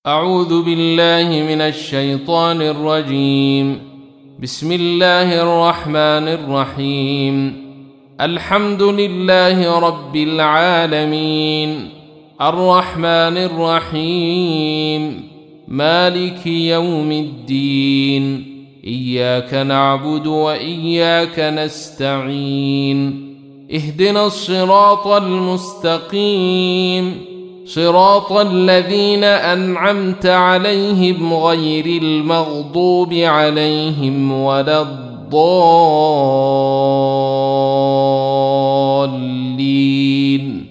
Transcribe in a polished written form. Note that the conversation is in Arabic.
أعوذ بالله من الشيطان الرجيم. بسم الله الرحمن الرحيم. الحمد لله رب العالمين، الرحمن الرحيم، مالك يوم الدين، إياك نعبد وإياك نستعين. اهدنا الصراط المستقيم، صراط الذين أنعمت عليهم غير المغضوب عليهم ولا الضالين.